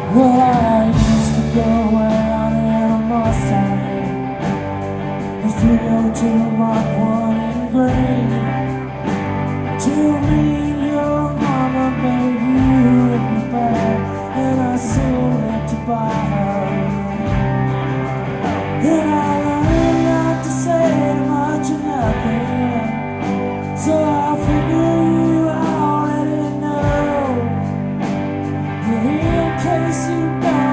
Well, I used to go out in a Mustang, a 302 Mark 1 in green. To me, your mama made you in the bag, and I sold it to buy her. And I learned not to say much or nothing, so I figure you already know. But in case you don't